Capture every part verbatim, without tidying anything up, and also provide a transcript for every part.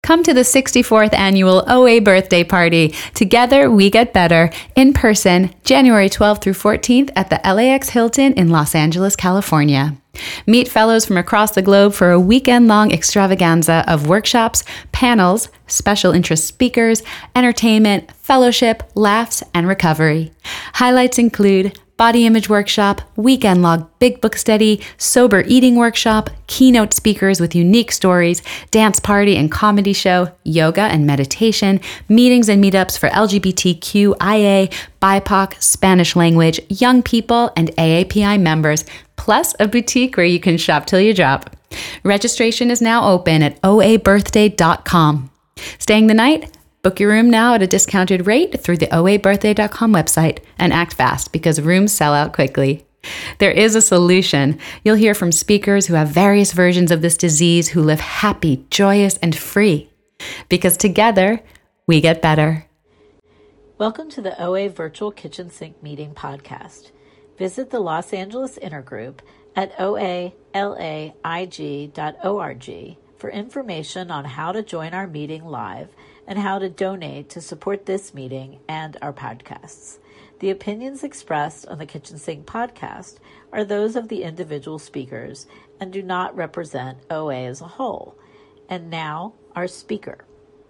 Come to the sixty-fourth Annual O A Birthday Party. Together, we get better. In person, January twelfth through fourteenth at the L A X Hilton in Los Angeles, California. Meet fellows from across the globe for a weekend-long extravaganza of workshops, panels, special interest speakers, entertainment, fellowship, laughs, and recovery. Highlights include body image workshop, weekend log big book study, sober eating workshop, keynote speakers with unique stories, dance party and comedy show, yoga and meditation, meetings and meetups for L G B T Q I A, B I P O C, Spanish language, young people, and A A P I members, plus a boutique where you can shop till you drop. Registration is now open at O A birthday dot com. Staying the night? Book your room now at a discounted rate through the O A birthday dot com website, and act fast because rooms sell out quickly. There is a solution. You'll hear from speakers who have various versions of this disease who live happy, joyous, and free. Because together, we get better. Welcome to the O A Virtual Kitchen Sink Meeting podcast. Visit the Los Angeles Intergroup at O A L A I G dot org for information on how to join our meeting live and how to donate to support this meeting and our podcasts. The opinions expressed on the Kitchen Sink podcast are those of the individual speakers and do not represent O A as a whole. And now, our speaker.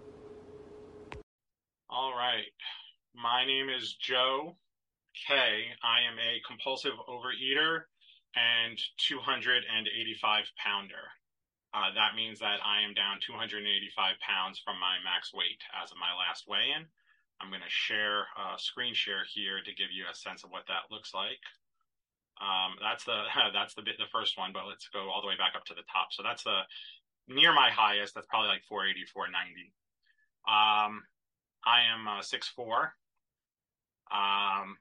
All right. My name is Joe K. I am a compulsive overeater and two hundred eighty-five pounder. Uh, that means that I am down two hundred eighty-five pounds from my max weight as of my last weigh-in. I'm going to share a screen share here to give you a sense of what that looks like. Um, that's the that's the bit the first one, but let's go all the way back up to the top. So that's the near my highest. That's probably like four eighty, four ninety. Um, I am uh, six foot four, um,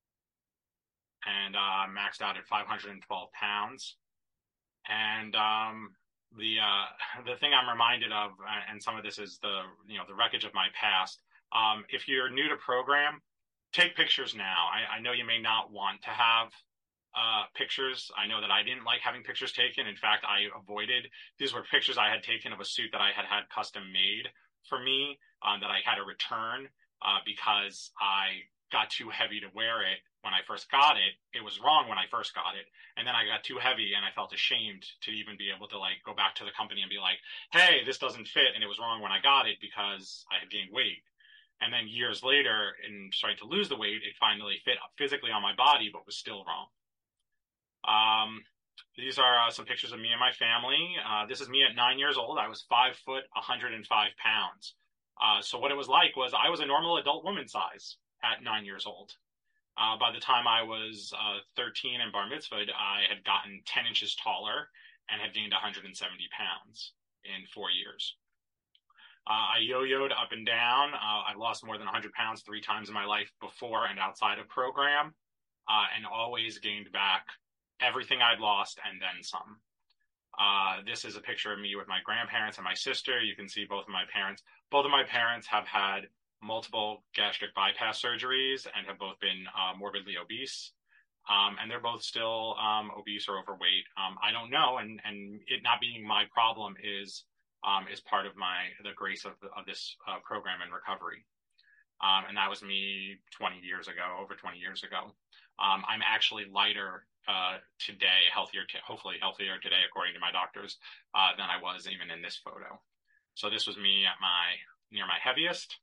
and uh, maxed out at five hundred twelve pounds. And um, the uh, the thing I'm reminded of, and some of this is the you know the wreckage of my past. Um, if you're new to program, take pictures now. I, I know you may not want to have uh, pictures. I know that I didn't like having pictures taken. In fact, I avoided. These were pictures I had taken of a suit that I had had custom made for me um, that I had to return uh, because I got too heavy to wear it when I first got it. It was wrong when I first got it. And then I got too heavy and I felt ashamed to even be able to like go back to the company and be like, hey, this doesn't fit. And it was wrong when I got it because I had gained weight. And then years later, in starting to lose the weight, it finally fit physically on my body, but was still wrong. Um, these are uh, some pictures of me and my family. Uh, this is me at nine years old. I was five foot, one hundred five pounds. Uh, so what it was like was I was a normal adult woman size at nine years old. Uh, by the time I was uh, thirteen and bar mitzvahed, I had gotten ten inches taller and had gained one hundred seventy pounds in four years. Uh, I yo-yoed up and down. Uh, I've lost more than one hundred pounds three times in my life before and outside of program, uh, and always gained back everything I'd lost and then some. Uh, this is a picture of me with my grandparents and my sister. You can see both of my parents. Both of my parents have had multiple gastric bypass surgeries and have both been uh, morbidly obese. Um, and they're both still um, obese or overweight. Um, I don't know. And, and it not being my problem is um, is part of my the grace of, the, of this uh, program and recovery. Um, and that was me twenty years ago, over twenty years ago. Um, I'm actually lighter uh, today, healthier, t- hopefully healthier today, according to my doctors, uh, than I was even in this photo. So this was me at my near my heaviest.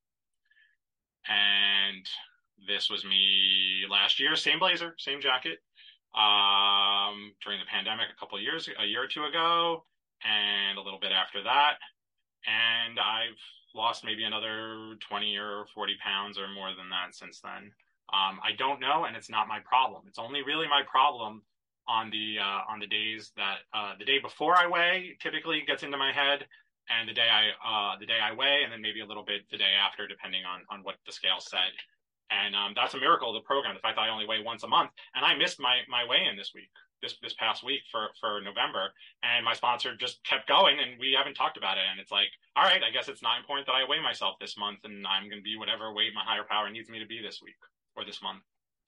And this was me last year, same blazer, same jacket, um, during the pandemic a couple of years, a year or two ago, and a little bit after that. And I've lost maybe another twenty or forty pounds or more than that since then. Um, I don't know, and it's not my problem. It's only really my problem on the uh, on the days that uh, the day before I weigh typically gets into my head, and the day I uh, the day I weigh, and then maybe a little bit the day after, depending on on what the scale said. And um, that's a miracle of the program, the fact that I only weigh once a month. And I missed my my weigh-in this week, this this past week for, for November. And my sponsor just kept going, and we haven't talked about it. And it's like, all right, I guess it's not important that I weigh myself this month, and I'm going to be whatever weight my higher power needs me to be this week or this month.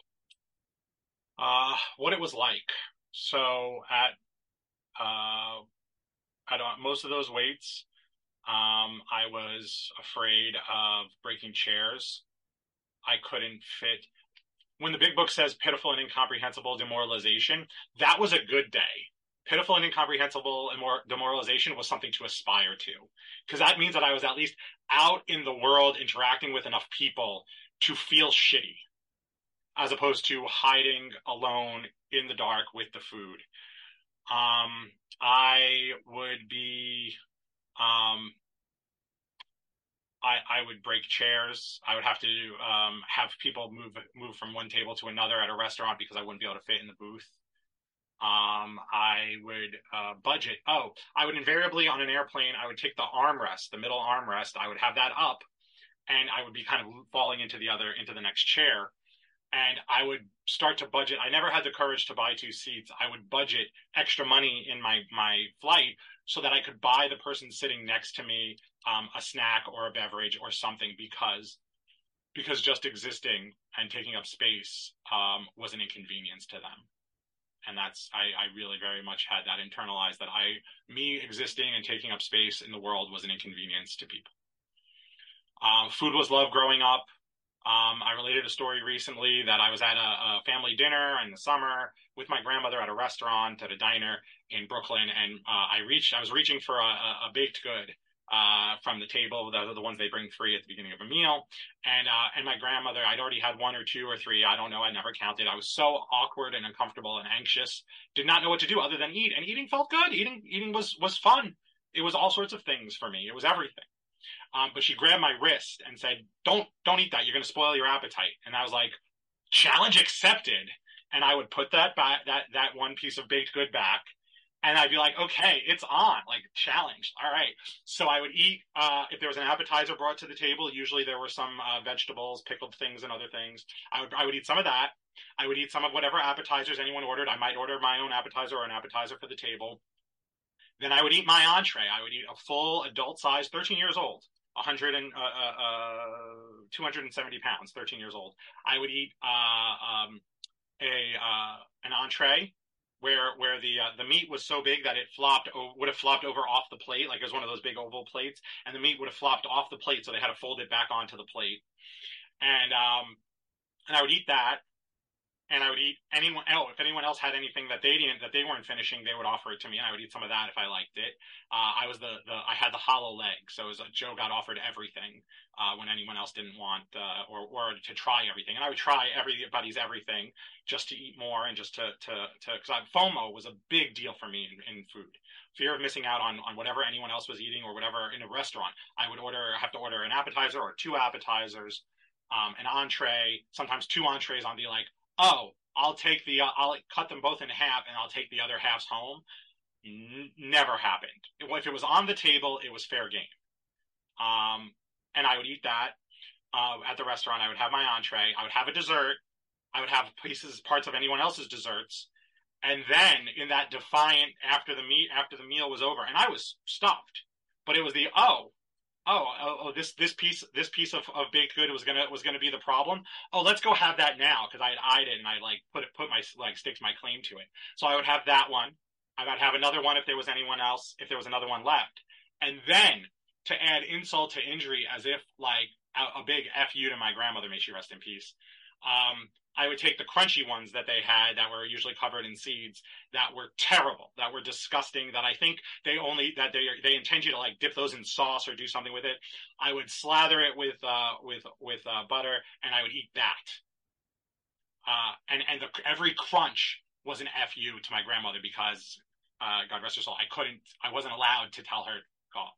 Uh, what it was like. So at uh, at most of those weights, Um, I was afraid of breaking chairs. I couldn't fit. When the big book says pitiful and incomprehensible demoralization, that was a good day. Pitiful and incomprehensible demoralization was something to aspire to, because that means that I was at least out in the world interacting with enough people to feel shitty, as opposed to hiding alone in the dark with the food. Um, I would be, um, I, I would break chairs. I would have to um, have people move move from one table to another at a restaurant because I wouldn't be able to fit in the booth. Um, I would uh, budget. Oh, I would invariably on an airplane, I would take the armrest, the middle armrest. I would have that up, and I would be kind of falling into the other, into the next chair. And I would start to budget. I never had the courage to buy two seats. I would budget extra money in my, my flight so that I could buy the person sitting next to me um, a snack or a beverage or something, because because just existing and taking up space um, was an inconvenience to them. And that's, I, I really very much had that internalized, that I, me existing and taking up space in the world was an inconvenience to people. Um, food was love growing up. Um, I related a story recently that I was at a, a family dinner in the summer with my grandmother at a restaurant, at a diner in Brooklyn. And uh, I reached, I was reaching for a, a baked good uh, from the table. Those are the ones they bring free at the beginning of a meal. And, uh, and my grandmother, I'd already had one or two or three. I don't know. I never counted. I was so awkward and uncomfortable and anxious, did not know what to do other than eat. And eating felt good. Eating, eating was, was fun. It was all sorts of things for me. It was everything. Um, but she grabbed my wrist and said, don't, don't eat that. You're going to spoil your appetite. And I was like, challenge accepted. And I would put that back, that, that one piece of baked good back. And I'd be like, okay, it's on, like challenged. All right. So I would eat, uh, if there was an appetizer brought to the table, usually there were some, uh, vegetables, pickled things and other things. I would, I would eat some of that. I would eat some of whatever appetizers anyone ordered. I might order my own appetizer or an appetizer for the table. Then I would eat my entree. I would eat a full adult size, thirteen years old. one hundred and uh, uh, two hundred seventy pounds, thirteen years old. I would eat uh, um, a uh, an entree where where the uh, the meat was so big that it flopped would have flopped over off the plate, like it was one of those big oval plates, and the meat would have flopped off the plate, so they had to fold it back onto the plate. And um, and I would eat that. And I would eat anyone, oh, if anyone else had anything that they didn't, that they weren't finishing, they would offer it to me, and I would eat some of that if I liked it. Uh, I was the, the, I had the hollow leg. So it was, Joe got offered everything, uh, when anyone else didn't want, uh, or, or to try everything. And I would try everybody's everything just to eat more and just to, to, to, cause I, FOMO was a big deal for me in, in food. Fear of missing out on, on whatever anyone else was eating or whatever in a restaurant. I would order, have to order an appetizer or two appetizers, um, an entree, sometimes two entrees on the like, oh, I'll take the, uh, I'll cut them both in half and I'll take the other halves home. N- never happened. If it was on the table, it was fair game. Um, and I would eat that, uh, at the restaurant. I would have my entree. I would have a dessert. I would have pieces, parts of anyone else's desserts. And then in that defiant, after the meat, after the meal was over, and I was stuffed, but it was the, oh, Oh, oh, oh, this, this piece, this piece of, of baked good was gonna, was gonna be the problem. Oh, let's go have that now. Cause I had eyed it and I like put it, put my, like staked my claim to it. So I would have that one. I would have another one if there was anyone else, if there was another one left. And then to add insult to injury, as if like a, a big F you to my grandmother, may she rest in peace. Um, I would take the crunchy ones that they had that were usually covered in seeds that were terrible, that were disgusting, that I think they only, that they, they intend you to like dip those in sauce or do something with it. I would slather it with, uh, with, with, uh, butter, and I would eat that. Uh, and, and the, every crunch was an F U to my grandmother because, uh, God rest her soul, I couldn't, I wasn't allowed to tell her, go.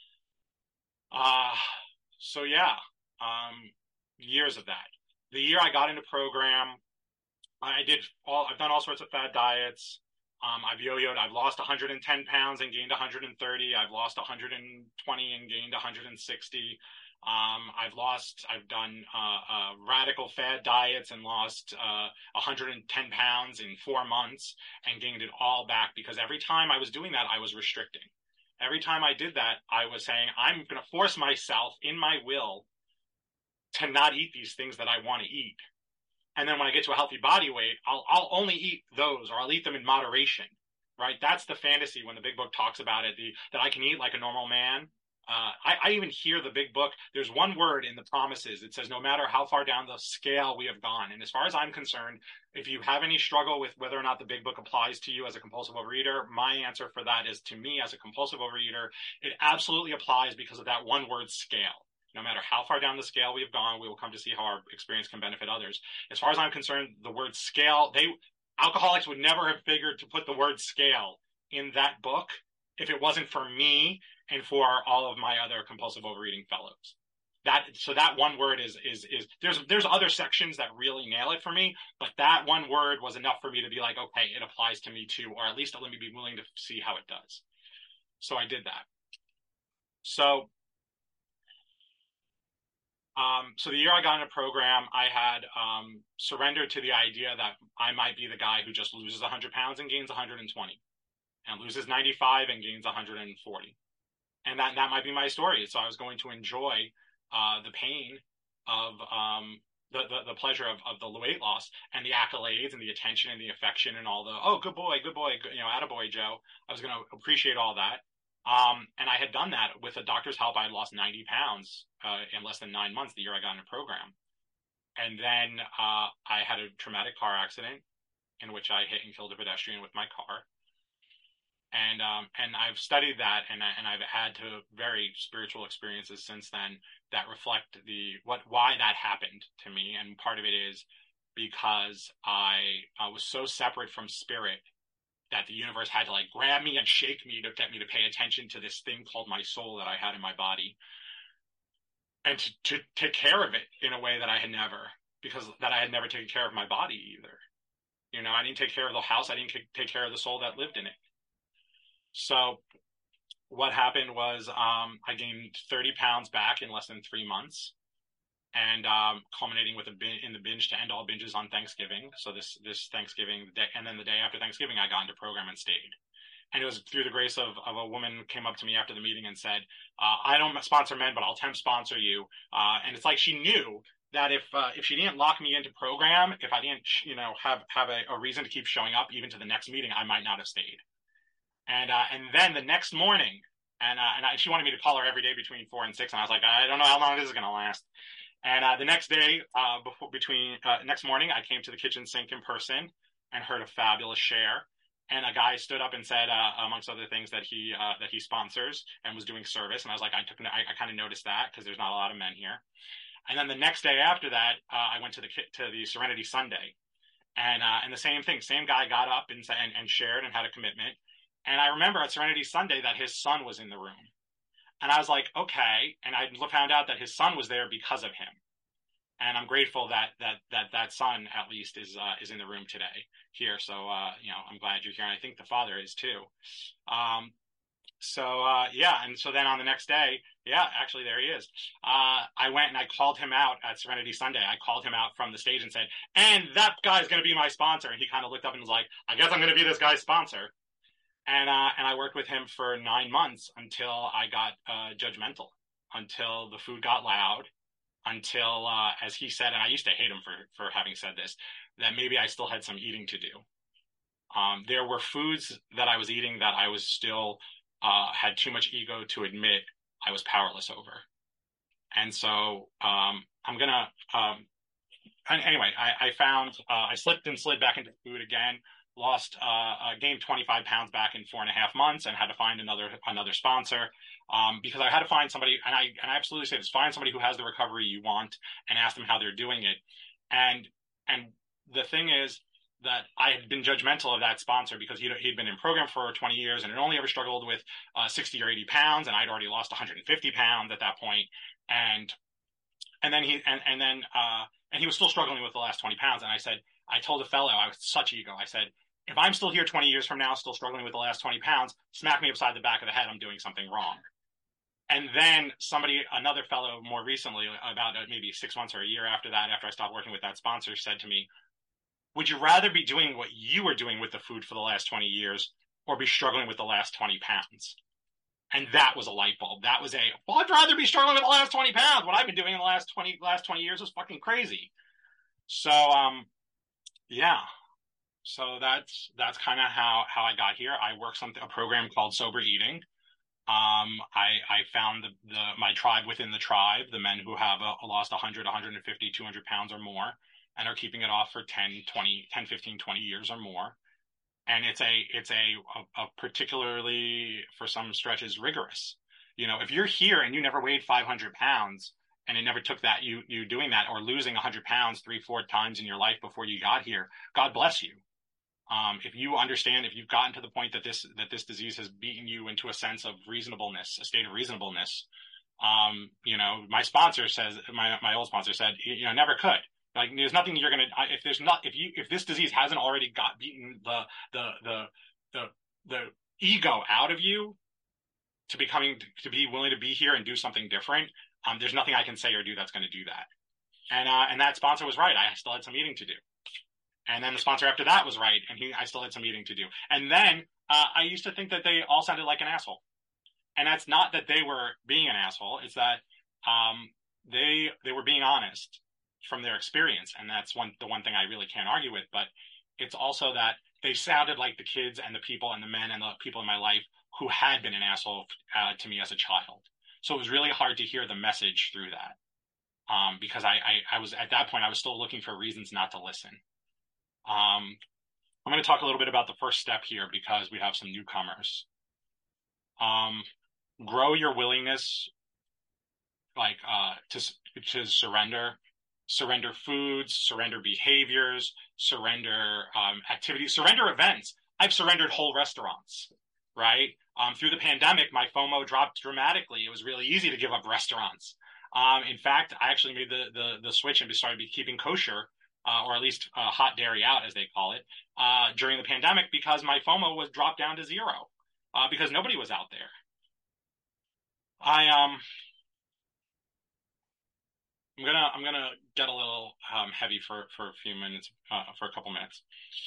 Uh, so yeah, um, years of that. The year I got into program, I did all, I've done all sorts of fad diets. Um, I've yo-yoed, I've lost one hundred ten pounds and gained one hundred thirty. I've lost one hundred twenty and gained one hundred sixty. Um, I've lost, I've done, uh, uh, radical fad diets and lost, uh, one hundred ten pounds in four months and gained it all back because every time I was doing that, I was restricting. Every time I did that, I was saying, I'm going to force myself in my will to not eat these things that I want to eat. And then when I get to a healthy body weight, I'll, I'll only eat those, or I'll eat them in moderation, right? That's the fantasy when the big book talks about it, the, that I can eat like a normal man. Uh, I, I even hear the big book. There's one word in the promises. It says, no matter how far down the scale we have gone. And as far as I'm concerned, if you have any struggle with whether or not the big book applies to you as a compulsive overeater, my answer for that is, to me as a compulsive overeater, it absolutely applies because of that one word, scale. No matter how far down the scale we have gone, we will come to see how our experience can benefit others. As far as I'm concerned, the word scale, they alcoholics would never have figured to put the word scale in that book if it wasn't for me and for all of my other compulsive overeating fellows. That, so that one word is, is, is, there's, there's other sections that really nail it for me, but that one word was enough for me to be like, okay, it applies to me too, or at least let me be willing to see how it does. So I did that. So, um, so the year I got in a program, I had, um, surrendered to the idea that I might be the guy who just loses one hundred pounds and gains one hundred twenty, and loses ninety-five and gains one hundred forty. And that, that might be my story. So I was going to enjoy uh, the pain of um, the, the, the pleasure of, of the weight loss and the accolades and the attention and the affection and all the, oh, good boy, good boy, good, you know, attaboy, Joe. I was going to appreciate all that. Um, and I had done that with a doctor's help. I had lost ninety pounds uh, in less than nine months, the year I got in a program. And then uh, I had a traumatic car accident in which I hit and killed a pedestrian with my car. And, um, and I've studied that, and, I, and I've had to very spiritual experiences since then that reflect the, what, why that happened to me. And part of it is because I, I was so separate from spirit that the universe had to like grab me and shake me to get me to pay attention to this thing called my soul that I had in my body, and to, to take care of it in a way that I had never, because that I had never taken care of my body either. You know, I didn't take care of the house. I didn't take care of the soul that lived in it. So what happened was um, I gained thirty pounds back in less than three months, and um, culminating with a bin- in the binge to end all binges on Thanksgiving. So this this Thanksgiving, the day, and then the day after Thanksgiving, I got into program and stayed. And it was through the grace of, of a woman came up to me after the meeting and said, uh, I don't sponsor men, but I'll temp sponsor you. Uh, and it's like she knew that if uh, if she didn't lock me into program, if I didn't, you know, have have a, a reason to keep showing up even to the next meeting, I might not have stayed. And uh, and then the next morning, and uh, and I, she wanted me to call her every day between four and six, and I was like, I don't know how long this is going to last. And uh, the next day, uh, before between uh, next morning, I came to the kitchen sink in person and heard a fabulous share. And a guy stood up and said, uh, amongst other things, that he uh, that he sponsors and was doing service. And I was like, I took, I, I kind of noticed that because there's not a lot of men here. And then the next day after that, uh, I went to the to the Serenity Sunday, and uh, and the same thing, same guy got up and and, and shared and had a commitment. And I remember at Serenity Sunday that his son was in the room. And I was like, okay. And I found out that his son was there because of him. And I'm grateful that that that that son at least is uh, is in the room today here. So uh, you know, I'm glad you're here, and I think the father is too. Um, so uh, yeah, and so then on the next day, yeah, actually there he is. Uh, I went and I called him out at Serenity Sunday. I called him out from the stage and said, "And that guy's going to be my sponsor." And he kind of looked up and was like, "I guess I'm going to be this guy's sponsor." And uh, and I worked with him for nine months until I got uh, judgmental, until the food got loud, until, uh, as he said, and I used to hate him for, for having said this, that maybe I still had some eating to do. Um, there were foods that I was eating that I was still uh, had too much ego to admit I was powerless over. And so um, I'm going to, um, anyway, I, I found, uh, I slipped and slid back into food again. Lost, uh, uh, gained twenty-five pounds back in four and a half months, and had to find another another sponsor, um, because I had to find somebody, and I and I absolutely say this: find somebody who has the recovery you want, and ask them how they're doing it. And and the thing is that I had been judgmental of that sponsor because he'd he'd been in program for twenty years and had only ever struggled with uh, sixty or eighty pounds, and I'd already lost one hundred fifty pounds at that point, and and then he and and then uh, and he was still struggling with the last twenty pounds, and I said, I told a fellow, I was such ego, I said, if I'm still here twenty years from now, still struggling with the last twenty pounds, smack me upside the back of the head. I'm doing something wrong. And then somebody, another fellow more recently, about maybe six months or a year after that, after I stopped working with that sponsor, said to me, would you rather be doing what you were doing with the food for the last twenty years or be struggling with the last twenty pounds? And that was a light bulb. That was a, well, I'd rather be struggling with the last twenty pounds. What I've been doing in the last twenty, last twenty years was fucking crazy. So, um, yeah. So that's that's kind of how how I got here. I work something a program called Sober Eating, Um, I, I found the, the, my tribe within the tribe, the men who have uh, lost one hundred, one hundred fifty, two hundred pounds or more and are keeping it off for ten, twenty, ten, fifteen, twenty years or more. And it's a, it's a, a, a particularly for some stretches rigorous. You know, if you're here and you never weighed five hundred pounds and it never took that, you, you doing that or losing one hundred pounds three, four times in your life before you got here, God bless you. Um, if you understand, if you've gotten to the point that this that this disease has beaten you into a sense of reasonableness, a state of reasonableness, um, you know, my sponsor says, my my old sponsor said, you know, never could. Like, there's nothing you're gonna if there's not if you if this disease hasn't already got beaten the the the the the ego out of you to becoming to be willing to be here and do something different, um, there's nothing I can say or do that's going to do that. And uh, and that sponsor was right. I still had some eating to do. And then the sponsor after that was right, and he, I still had some eating to do. And then uh, I used to think that they all sounded like an asshole. And that's not that they were being an asshole. It's that um, they they were being honest from their experience. And that's one the one thing I really can't argue with. But it's also that they sounded like the kids and the people and the men and the people in my life who had been an asshole uh, to me as a child. So it was really hard to hear the message through that um, because I, I, I was at that point, I was still looking for reasons not to listen. Um, I'm going to talk a little bit about the first step here because we have some newcomers. Um, grow your willingness, like, uh, to, to surrender, surrender foods, surrender behaviors, surrender, um, activities, surrender events. I've surrendered whole restaurants, right? Um, through the pandemic, my FOMO dropped dramatically. It was really easy to give up restaurants. Um, in fact, I actually made the, the, the switch and started keeping kosher. Uh, or at least uh, hot dairy out, as they call it, uh, during the pandemic because my FOMO was dropped down to zero uh, because nobody was out there. I um, I'm gonna I'm gonna get a little um, heavy for for a few minutes, uh, for a couple minutes.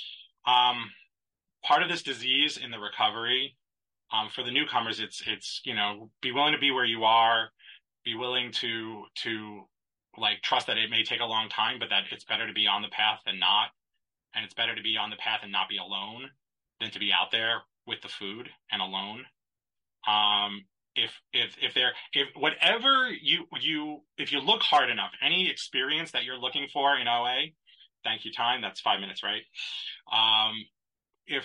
Um, part of this disease in the recovery, um, for the newcomers, it's it's you know be willing to be where you are, be willing to to. like trust that it may take a long time, but that it's better to be on the path than not. And it's better to be on the path and not be alone than to be out there with the food and alone. Um, if, if, if there, if whatever you, you, if you look hard enough, any experience that you're looking for in O A, thank you, time, that's five minutes, right? Um, if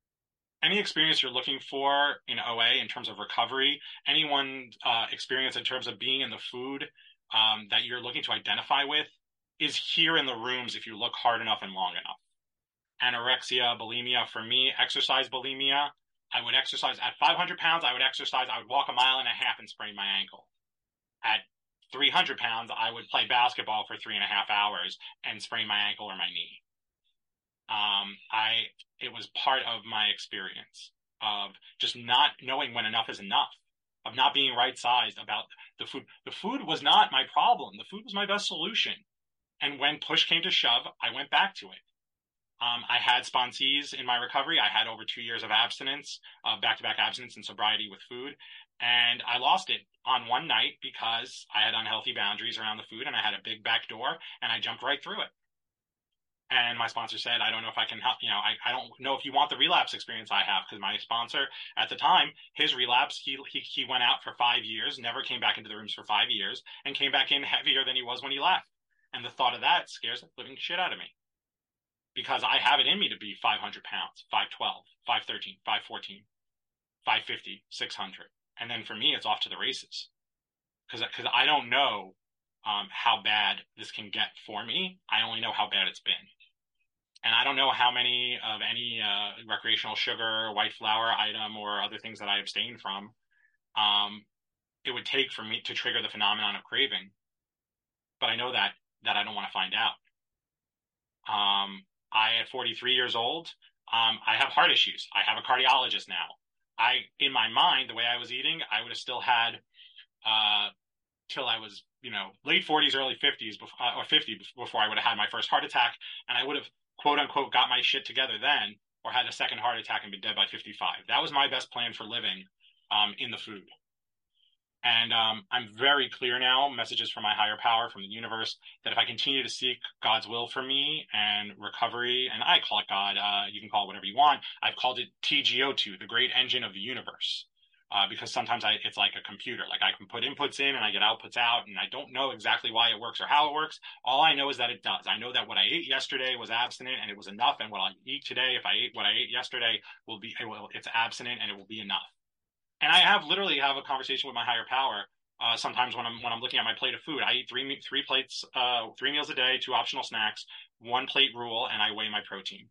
any experience you're looking for in O A in terms of recovery, any one, uh, experience in terms of being in the food, Um, that you're looking to identify with is here in the rooms if you look hard enough and long enough. Anorexia, bulimia, for me, exercise bulimia, I would exercise at five hundred pounds. I would exercise, I would walk a mile and a half and sprain my ankle. At three hundred pounds, I would play basketball for three and a half hours and sprain my ankle or my knee. Um, I, it was part of my experience of just not knowing when enough is enough. Of not being right sized about the food. The food was not my problem. The food was my best solution. And when push came to shove, I went back to it. Um, I had sponsees in my recovery. I had over two years of abstinence, uh, back-to-back abstinence and sobriety with food. And I lost it on one night because I had unhealthy boundaries around the food and I had a big back door and I jumped right through it. And my sponsor said, I don't know if I can help, you know, I, I don't know if you want the relapse experience I have, because my sponsor at the time, his relapse, he, he, he went out for five years, never came back into the rooms for five years and came back in heavier than he was when he left. And the thought of that scares the living shit out of me because I have it in me to be five hundred pounds, five twelve, five thirteen, five fourteen, five fifty, six hundred. And then for me, it's off to the races because, because I don't know um, how bad this can get for me. I only know how bad it's been. And I don't know how many of any uh, recreational sugar, white flour item, or other things that I abstain from um, it would take for me to trigger the phenomenon of craving. But I know that that I don't want to find out. Um, I, at forty-three years old, um, I have heart issues. I have a cardiologist now. I, in my mind, the way I was eating, I would have still had uh, till I was, you know, late forties, early fifties, before, uh, or fifty before I would have had my first heart attack, and I would have, quote unquote, got my shit together then, or had a second heart attack and been dead by fifty-five. That was my best plan for living um, in the food. And um, I'm very clear now, messages from my higher power, from the universe, that if I continue to seek God's will for me and recovery, and I call it God, uh, you can call it whatever you want. I've called it T G O two, the great engine of the universe, Uh, because sometimes I, it's like a computer. Like I can put inputs in and I get outputs out, and I don't know exactly why it works or how it works. All I know is that it does. I know that what I ate yesterday was abstinent and it was enough, and what I eat today, if I ate what I ate yesterday, will be well, it's abstinent and it will be enough. And I have literally have a conversation with my higher power. Uh, sometimes when I'm when I'm looking at my plate of food, I eat three three plates, uh, three meals a day, two optional snacks, one plate rule, and I weigh my protein,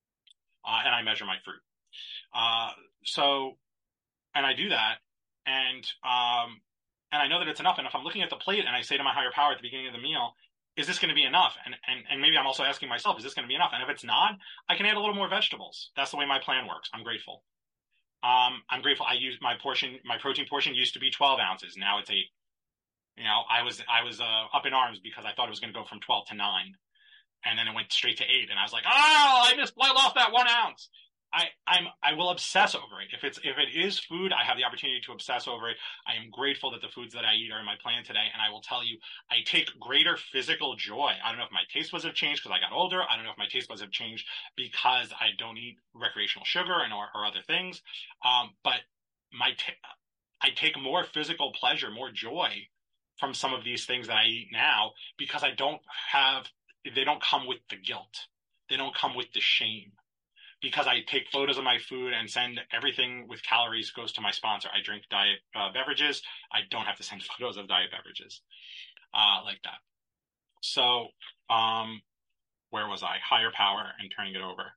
uh, and I measure my fruit. Uh, so. And I do that, and um, and I know that it's enough. And if I'm looking at the plate and I say to my higher power at the beginning of the meal, is this going to be enough? And and and maybe I'm also asking myself, is this going to be enough? And if it's not, I can add a little more vegetables. That's the way my plan works. I'm grateful. Um, I'm grateful. I use my portion, my protein portion used to be twelve ounces. Now it's eight. You know, I was I was uh, up in arms because I thought it was going to go from twelve to nine, and then it went straight to eight. And I was like, oh, I just bled off that one ounce. I, I'm, I will obsess over it. If it's, if it is food, I have the opportunity to obsess over it. I am grateful that the foods that I eat are in my plan today. And I will tell you, I take greater physical joy. I don't know if my taste buds have changed because I got older. I don't know if my taste buds have changed because I don't eat recreational sugar and or, or other things. Um, but my, t- I take more physical pleasure, more joy from some of these things that I eat now because I don't have, they don't come with the guilt. They don't come with the shame. Because I take photos of my food and send everything with calories goes to my sponsor. I drink diet uh, beverages. I don't have to send photos of diet beverages uh, like that. So um, where was I? Higher power and turning it over.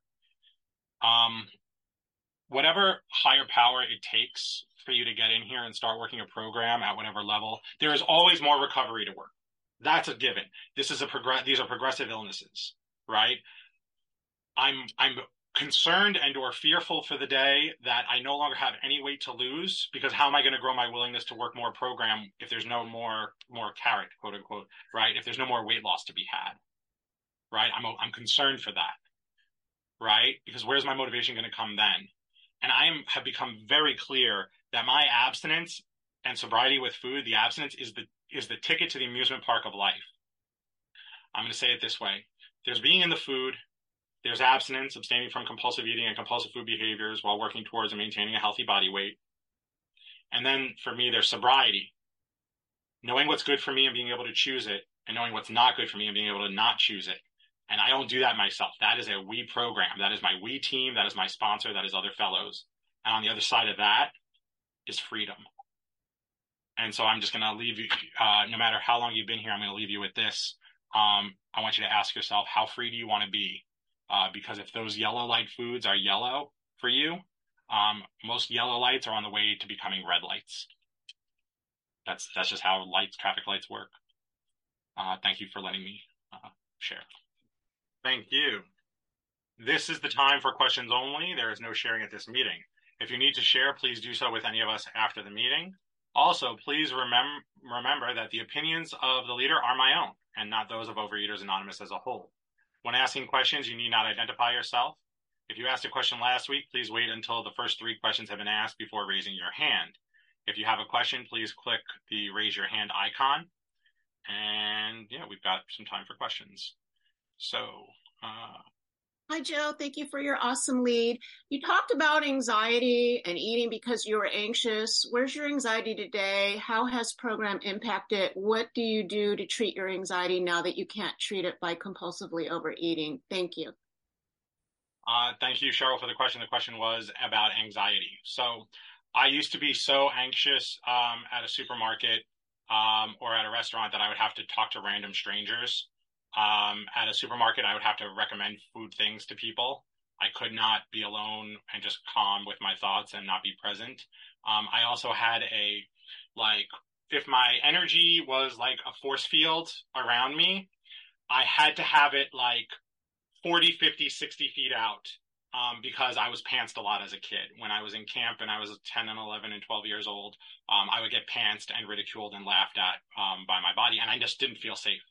Um, whatever higher power it takes for you to get in here and start working a program at whatever level, there is always more recovery to work. That's a given. This is a progress. These are progressive illnesses, right? I'm I'm concerned and or fearful for the day that I no longer have any weight to lose, because how am I going to grow my willingness to work more program if there's no more more carrot, quote unquote, right? If there's no more weight loss to be had, right? I'm I'm concerned for that, right? Because where's my motivation going to come then? And I am have become very clear that my abstinence and sobriety with food, the abstinence is the is the ticket to the amusement park of life. I'm going to say it this way: there's being in the food. There's abstinence, abstaining from compulsive eating and compulsive food behaviors while working towards and maintaining a healthy body weight. And then for me, there's sobriety, knowing what's good for me and being able to choose it, and knowing what's not good for me and being able to not choose it. And I don't do that myself. That is a we program. That is my we team. That is my sponsor. That is other fellows. And on the other side of that is freedom. And so I'm just going to leave you, uh, no matter how long you've been here, I'm going to leave you with this. Um, I want you to ask yourself, how free do you want to be? Uh, because if those yellow light foods are yellow for you, um, most yellow lights are on the way to becoming red lights. That's that's just how lights, traffic lights work. Uh, thank you for letting me uh, share. Thank you. This is the time for questions only. There is no sharing at this meeting. If you need to share, please do so with any of us after the meeting. Also, please remem- remember that the opinions of the leader are my own and not those of Overeaters Anonymous as a whole. When asking questions, you need not identify yourself. If you asked a question last week, please wait until the first three questions have been asked before raising your hand. If you have a question, please click the raise your hand icon. And yeah, we've got some time for questions. So, uh, Hi, Joe. Thank you for your awesome lead. You talked about anxiety and eating because you were anxious. Where's your anxiety today? How has program impacted? What do you do to treat your anxiety now that you can't treat it by compulsively overeating? Thank you. Uh, thank you, Cheryl, for the question. The question was about anxiety. So I used to be so anxious um, at a supermarket um, or at a restaurant that I would have to talk to random strangers. Um, at a supermarket, I would have to recommend food things to people. I could not be alone and just calm with my thoughts and not be present. Um, I also had a, like, if my energy was like a force field around me, I had to have it like forty, fifty, sixty feet out. Um, because I was pantsed a lot as a kid. When I was in camp and I was ten and eleven and twelve years old, um, I would get pantsed and ridiculed and laughed at um, by my body, and I just didn't feel safe.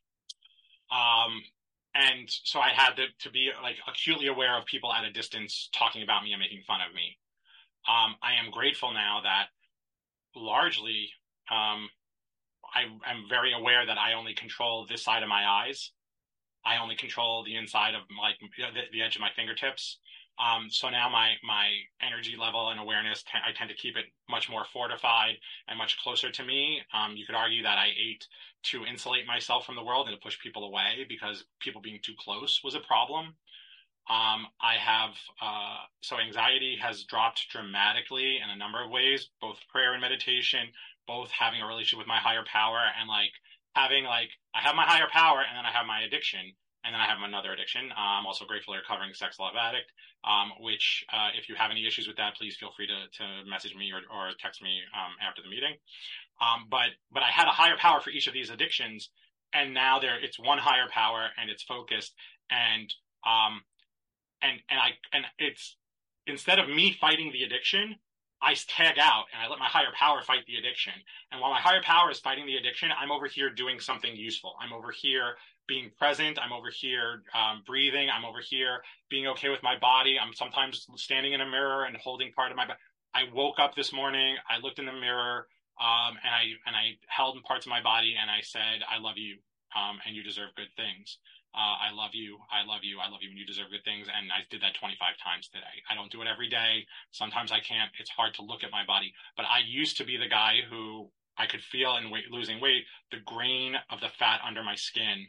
Um, and so I had to, to be like acutely aware of people at a distance talking about me and making fun of me. Um, I am grateful now that largely, um, I am very aware that I only control this side of my eyes. I only control the inside of like the, the edge of my fingertips. Um, so now my my energy level and awareness, t- I tend to keep it much more fortified and much closer to me. Um, you could argue that I ate to insulate myself from the world and to push people away because people being too close was a problem. Um, I have, uh, so anxiety has dropped dramatically in a number of ways, both prayer and meditation, both having a relationship with my higher power and like having like, I have my higher power and then I have my addiction and then I have another addiction. Uh, I'm also grateful for recovering sex love addict, um, which, uh, if you have any issues with that, please feel free to, to message me or, or text me, um, after the meeting. Um, but, but I had a higher power for each of these addictions. And now there, it's one higher power and it's focused and, um, and and I and it's instead of me fighting the addiction, I tag out and I let my higher power fight the addiction. And while my higher power is fighting the addiction, I'm over here doing something useful. I'm over here being present. I'm over here um, breathing. I'm over here being okay with my body. I'm sometimes standing in a mirror and holding part of my body. I woke up this morning. I looked in the mirror um, and I and I held parts of my body and I said, "I love you, um, and you deserve good things." Uh, I love you. I love you. I love you. And you deserve good things. And I did that twenty-five times today. I don't do it every day. Sometimes I can't. It's hard to look at my body. But I used to be the guy who I could feel in weight, losing weight, the grain of the fat under my skin.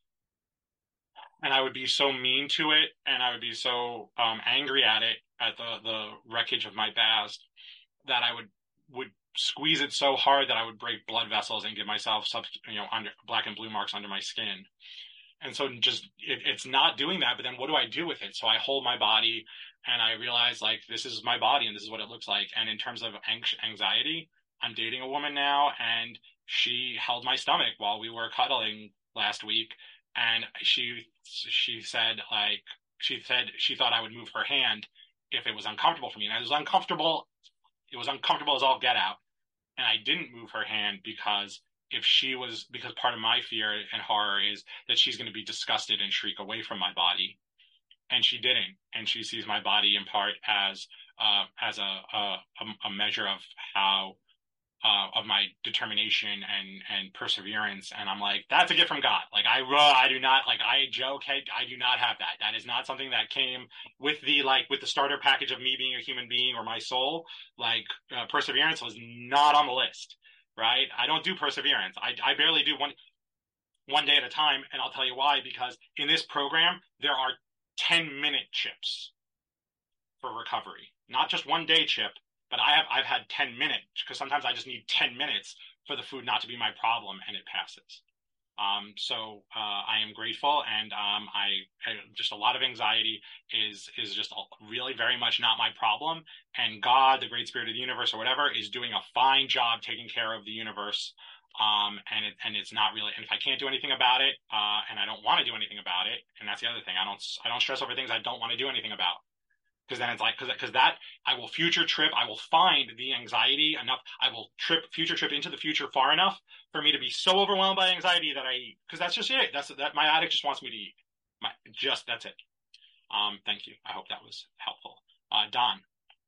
And I would be so mean to it. And I would be so um, angry at it, at the, the wreckage of my past, that I would, would squeeze it so hard that I would break blood vessels and give myself sub, you know, under black and blue marks under my skin. And so just, it, it's not doing that, but then what do I do with it? So I hold my body and I realize like, this is my body and this is what it looks like. And in terms of anxiety, I'm dating a woman now and she held my stomach while we were cuddling last week. And she, she said like, she said she thought I would move her hand if it was uncomfortable for me. And it was uncomfortable. It was uncomfortable as all get out. And I didn't move her hand because if she was, because part of my fear and horror is that she's going to be disgusted and shriek away from my body. And she didn't. And she sees my body in part as, uh, as a, a, a measure of how, uh, of my determination and, and perseverance. And I'm like, that's a gift from God. Like I, I do not, like I joke, hey, I do not have that. That is not something that came with the, like with the starter package of me being a human being or my soul. Like uh, perseverance was not on the list. Right? I don't do perseverance. I, I barely do one, one day at a time. And I'll tell you why, because in this program, there are ten minute chips for recovery, not just one day chip, but I have, I've had ten minutes because sometimes I just need ten minutes for the food not to be my problem and it passes. Um, so, uh, I am grateful and, um, I, I just a lot of anxiety is, is just really very much not my problem. And God, the great spirit of the universe or whatever is doing a fine job taking care of the universe. Um, and it, and it's not really, and if I can't do anything about it, uh, and I don't want to do anything about it, and that's the other thing, I don't, I don't stress over things I don't want to do anything about. Because then it's like, because because that, I will future trip, I will find the anxiety enough, I will trip, future trip into the future far enough for me to be so overwhelmed by anxiety that I eat. Because that's just it. That's that my addict just wants me to eat. My, just, that's it. Um, thank you. I hope that was helpful. Uh, Don.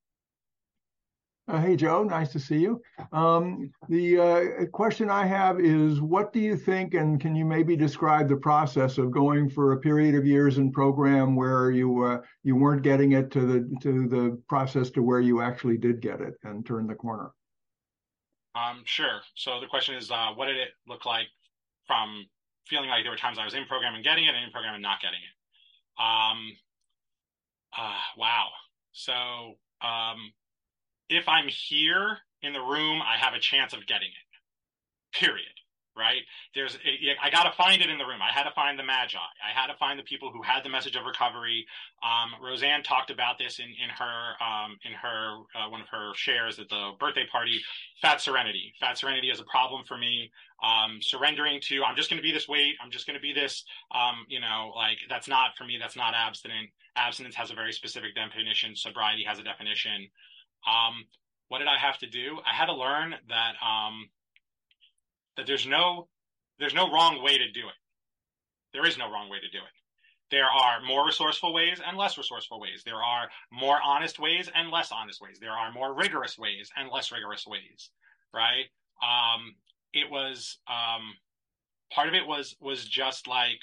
Uh, hey, Joe, nice to see you. Um, the uh, question I have is, what do you think, and can you maybe describe the process of going for a period of years in program where you uh, you weren't getting it to the to the process to where you actually did get it and turn the corner? Um, sure. So the question is, uh, what did it look like from feeling like there were times I was in program and getting it and in program and not getting it? Um, uh, wow. So, um, if I'm here in the room, I have a chance of getting it, period. Right? There's, I got to find it in the room. I had to find the magi. I had to find the people who had the message of recovery. Um, Roseanne talked about this in, in her, um, in her, uh, one of her shares at the birthday party, fat serenity. Fat serenity is a problem for me. Um, surrendering to, I'm just going to be this weight. I'm just going to be this, um, you know, like that's not for me. That's not abstinent. Abstinence has a very specific definition. Sobriety has a definition. Um, what did I have to do? I had to learn that, um, that there's no, there's no wrong way to do it. There is no wrong way to do it. There are more resourceful ways and less resourceful ways. There are more honest ways and less honest ways. There are more rigorous ways and less rigorous ways, right? Um, it was, um, part of it was, was just like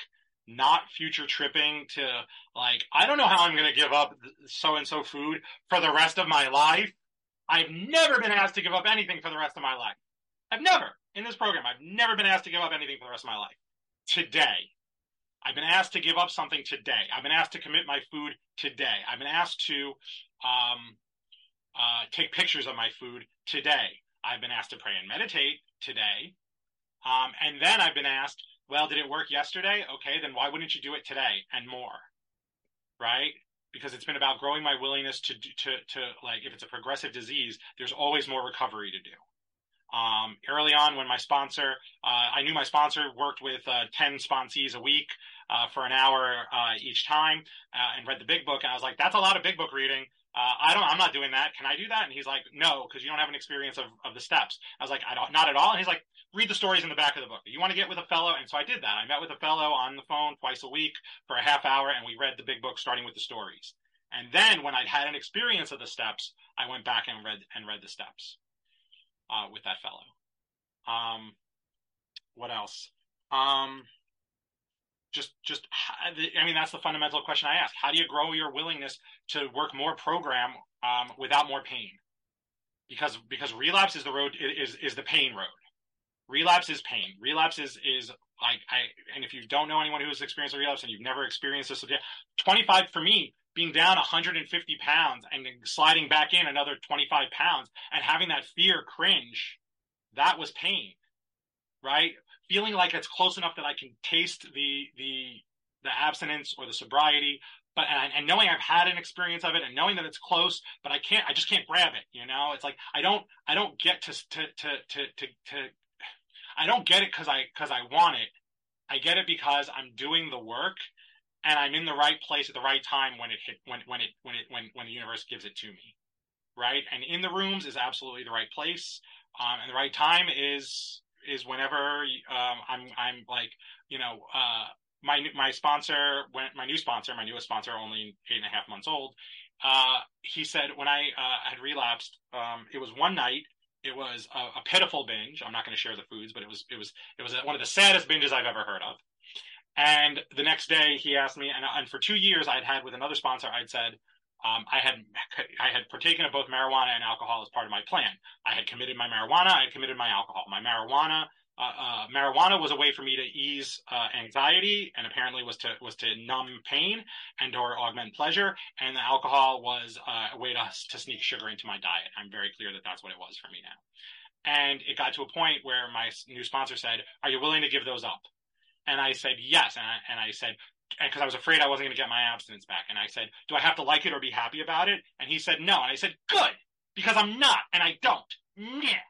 not future tripping to like, I don't know how I'm going to give up so-and-so food for the rest of my life. I've never been asked to give up anything for the rest of my life. I've never, in this program, I've never been asked to give up anything for the rest of my life. Today, I've been asked to give up something today. I've been asked to commit my food today. I've been asked to um, uh, take pictures of my food today. I've been asked to pray and meditate today. Um, and then I've been asked, well, did it work yesterday? Okay, then why wouldn't you do it today and more? Right? Because it's been about growing my willingness to, to, to like, if it's a progressive disease, there's always more recovery to do. Um, early on when my sponsor, uh, I knew my sponsor worked with, uh, ten sponsees a week, uh, for an hour, uh, each time, uh, and read the big book. And I was like, that's a lot of big book reading. Uh, I don't, I'm not doing that. Can I do that? And he's like, no, because you don't have an experience of, of the steps. I was like, I don't, not at all. And he's like, read the stories in the back of the book. You want to get with a fellow? And so I did that. I met with a fellow on the phone twice a week for a half hour, and we read the big book starting with the stories. And then when I'd had an experience of the steps, I went back and read, and read the steps. Uh, with that fellow. Um, what else? Um, just, just, I mean, that's the fundamental question I ask. How do you grow your willingness to work more program, um, without more pain? Because, because relapse is the road, is, is the pain road. Relapse is pain. Relapse is, is like, I, and if you don't know anyone who's experienced a relapse and you've never experienced this, twenty-five for me, being down one hundred fifty pounds and sliding back in another twenty-five pounds and having that fear cringe, that was pain, right? Feeling like it's close enough that I can taste the, the, the abstinence or the sobriety, but, and, and knowing I've had an experience of it and knowing that it's close, but I can't, I just can't grab it. You know, it's like, I don't, I don't get to, to, to, to, to, to I don't get it cause I, cause I want it. I get it because I'm doing the work. And I'm in the right place at the right time when it hit, when, when it, when it, when, when the universe gives it to me. Right. And in the rooms is absolutely the right place. Um, and the right time is, is whenever, um, I'm, I'm like, you know, uh, my, my sponsor, when my new sponsor, my newest sponsor, only eight and a half months old. Uh, he said when I, uh, had relapsed, um, it was one night. It was a, a pitiful binge. I'm not going to share the foods, but it was, it was, it was one of the saddest binges I've ever heard of. And the next day he asked me, and, and for two years I'd had with another sponsor, I'd said, um, I had, I had partaken of both marijuana and alcohol as part of my plan. I had committed my marijuana. I had committed my alcohol. My marijuana, uh, uh, marijuana was a way for me to ease, uh, anxiety, and apparently was to, was to numb pain and or augment pleasure. And the alcohol was uh, a way to, to sneak sugar into my diet. I'm very clear that that's what it was for me now. And it got to a point where my new sponsor said, are you willing to give those up? And I said, yes. And I, and I said, because I was afraid I wasn't going to get my abstinence back. And I said, do I have to like it or be happy about it? And he said, no. And I said, good, because I'm not, and I don't. Yeah.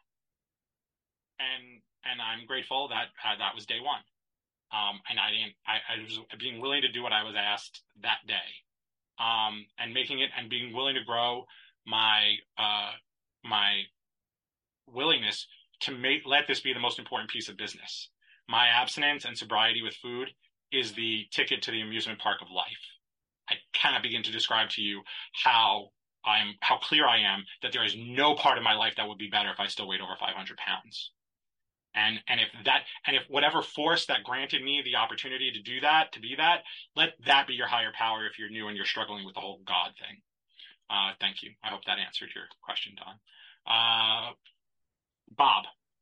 And, and I'm grateful that uh, that was day one. Um, and I didn't, I, I was being willing to do what I was asked that day. Um, and making it and being willing to grow my, uh, my willingness to make, let this be the most important piece of business. My abstinence and sobriety with food is the ticket to the amusement park of life. I cannot begin to describe to you how I'm, how clear I am that there is no part of my life that would be better if I still weighed over five hundred pounds. And, and if that, and if whatever force that granted me the opportunity to do that, to be that, let that be your higher power if you're new and you're struggling with the whole God thing. Uh, thank you. I hope that answered your question, Don. Uh, Bob.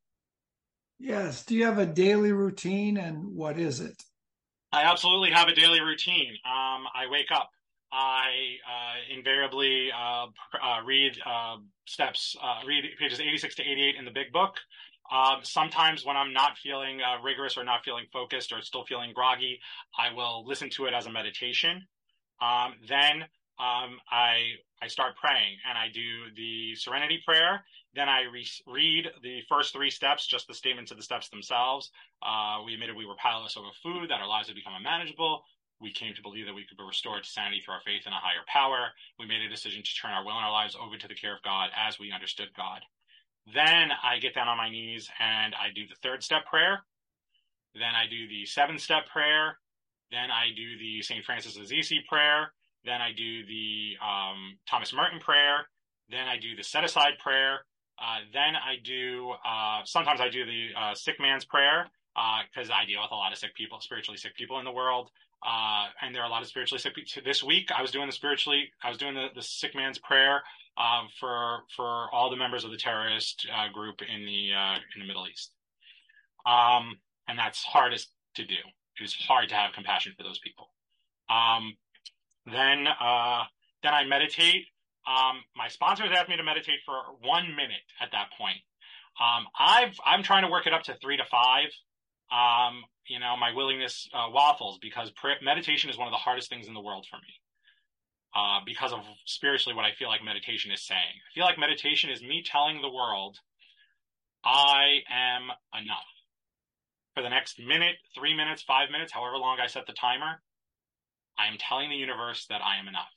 Yes. Do you have a daily routine, and what is it? I absolutely have a daily routine. Um, I wake up. I uh, invariably uh, uh, read uh, steps, uh, read pages eighty-six to eighty-eight in the big book. Um, sometimes when I'm not feeling uh, rigorous or not feeling focused or still feeling groggy, I will listen to it as a meditation. Um, then um, I I start praying, and I do the Serenity Prayer. Then I re- read the first three steps, just the statements of the steps themselves. Uh, we admitted we were powerless over food, that our lives had become unmanageable. We came to believe that we could be restored to sanity through our faith in a higher power. We made a decision to turn our will and our lives over to the care of God as we understood God. Then I get down on my knees and I do the third step prayer. Then I do the seven step prayer. Then I do the Saint Francis of Assisi prayer. Then I do the um, Thomas Merton prayer. Then I do the set aside prayer. Uh, then I do, uh, sometimes I do the uh, sick man's prayer. because uh, I deal with a lot of sick people, spiritually sick people in the world. Uh, and there are a lot of spiritually sick people. This week, I was doing the spiritually, I was doing the, the sick man's prayer uh, for for all the members of the terrorist uh, group in the uh, in the Middle East. Um, and that's hardest to do. It was hard to have compassion for those people. Um, then uh, then I meditate. Um, my sponsors asked me to meditate for one minute at that point. Um, I've I'm trying to work it up to three to five. Um, you know, my willingness uh, waffles because prayer, meditation is one of the hardest things in the world for me. Uh, because of spiritually what I feel like meditation is saying. I feel like meditation is me telling the world, I am enough. For the next minute, three minutes, five minutes, however long I set the timer, I am telling the universe that I am enough.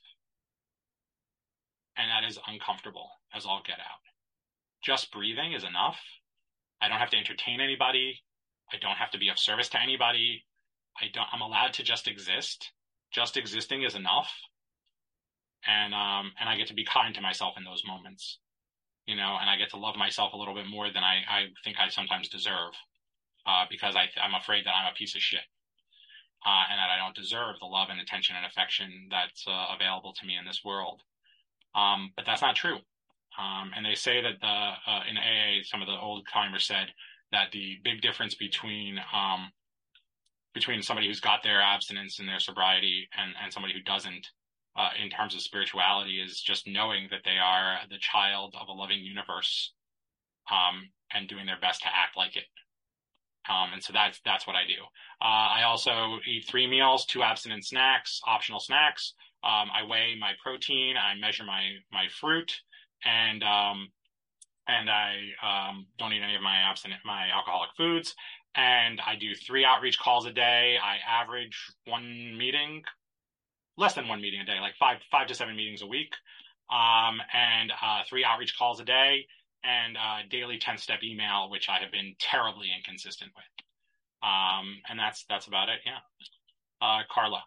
And that is uncomfortable as all get out. Just breathing is enough. I don't have to entertain anybody. I don't have to be of service to anybody. I don't, I'm allowed to just exist. Just existing is enough. And, um, and I get to be kind to myself in those moments, you know, and I get to love myself a little bit more than I, I think I sometimes deserve, uh, because I, I'm afraid that I'm a piece of shit, uh, and that I don't deserve the love and attention and affection that's, uh, available to me in this world. Um, but that's not true. Um, and they say that the, uh, in A A, some of the old timers said that the big difference between, um, between somebody who's got their abstinence and their sobriety and, and somebody who doesn't, uh, in terms of spirituality is just knowing that they are the child of a loving universe, um, and doing their best to act like it. Um, and so that's, that's what I do. Uh, I also eat three meals, two abstinent snacks, optional snacks. Um, I weigh my protein, I measure my, my fruit, and, um, and I, um, don't eat any of my abstinent, my alcoholic foods. And I do three outreach calls a day. I average one meeting, less than one meeting a day, like five, five to seven meetings a week. Um, and, uh, three outreach calls a day and, uh, daily ten step email, which I have been terribly inconsistent with. Um, and that's, that's about it. Yeah. Uh, Carla.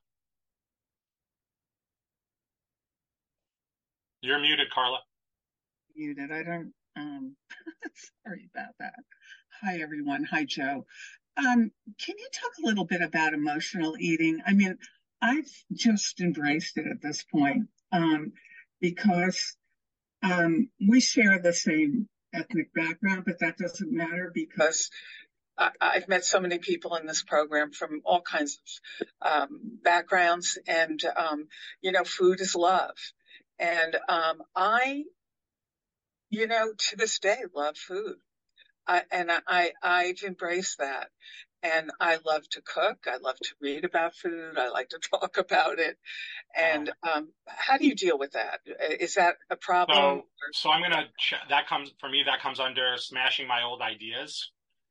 You're muted, Carla. Muted. I don't, um, sorry about that. Hi, everyone. Hi, Joe. Um, can you talk a little bit about emotional eating? I mean, I've just embraced it at this point, um, because, um, we share the same ethnic background, but that doesn't matter because I, I've met so many people in this program from all kinds of, um, backgrounds and, um, you know, food is love. And, um, I, you know, to this day, love food. I, and I, I've embraced that. And I love to cook. I love to read about food. I like to talk about it. And, um, how do you deal with that? Is that a problem? So, so I'm going to, ch- that comes, for me, that comes under smashing my old ideas.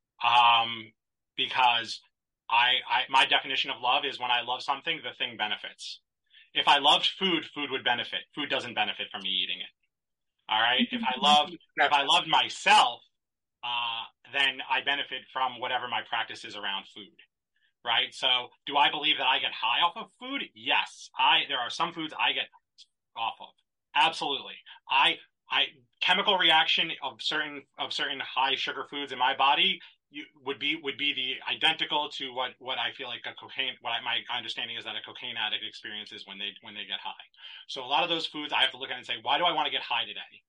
Um, because I, I, my definition of love is when I love something, the thing benefits. If I loved food, food would benefit. Food doesn't benefit from me eating it. All right. If I loved, if I loved myself, uh, then I benefit from whatever my practice is around food. Right. So do I believe that I get high off of food? Yes. I, there are some foods I get off of. Absolutely. I, I, chemical reaction of certain, of certain high sugar foods in my body you, would be, would be the identical to what, what I feel like a cocaine, what I, my understanding is that a cocaine addict experiences when they, when they get high. So a lot of those foods I have to look at and say, why do I want to get high today?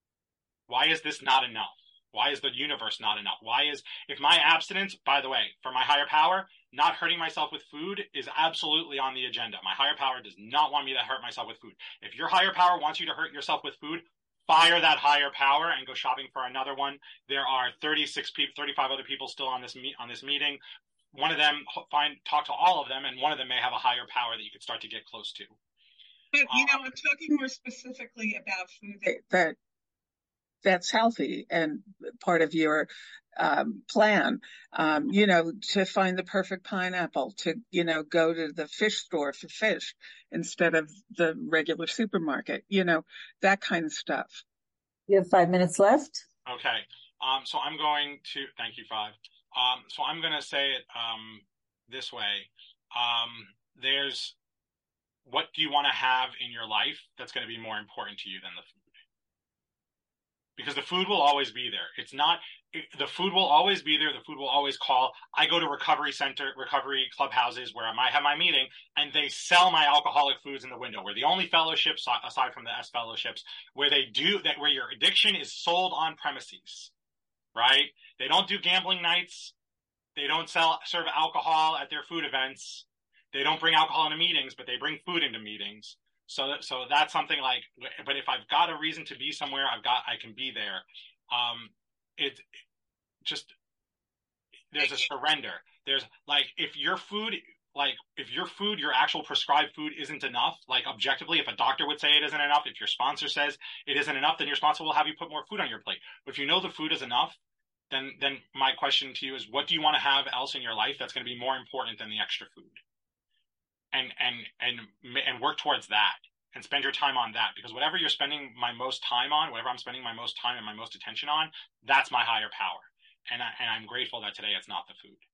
Why is this not enough? Why is the universe not enough? Why is, if my abstinence, by the way, for my higher power, not hurting myself with food is absolutely on the agenda. My higher power does not want me to hurt myself with food. If your higher power wants you to hurt yourself with food, fire that higher power and go shopping for another one. There are thirty-six people, thirty-five other people still on this meet on this meeting. One of them, find, talk to all of them, and one of them may have a higher power that you could start to get close to. But, you know, I'm talking more specifically about food that, that that's healthy and part of your um, plan, um, you know, to find the perfect pineapple, to, you know, go to the fish store for fish instead of the regular supermarket, you know, that kind of stuff. You have five minutes left. Okay. Um, so I'm going to, thank you, Five. Um, so I'm going to say it um, this way. Um, there's, what do you want to have in your life that's going to be more important to you than the food? Because the food will always be there. It's not, the food will always be there. The food will always call. I go to recovery center, recovery clubhouses where I might have my meeting, and they sell my alcoholic foods in the window. We're the only fellowships, aside from the S fellowships, where they do that, where your addiction is sold on premises, right? They don't do gambling nights. They don't sell, serve alcohol at their food events. They don't bring alcohol into meetings, but they bring food into meetings. So, so that's something like, but if I've got a reason to be somewhere, I've got, I can be there. Um, it just, there's a surrender. There's like, if your food, like if your food, your actual prescribed food isn't enough, like objectively, if a doctor would say it isn't enough, if your sponsor says it isn't enough, then your sponsor will have you put more food on your plate. But if you know the food is enough, then, then my question to you is, what do you want to have else in your life that's going to be more important than the extra food? And, and, and, and work towards that. And spend your time on that, because whatever you're spending my most time on, whatever I'm spending my most time and my most attention on, that's my higher power. And, I, and I'm grateful that today it's not the food.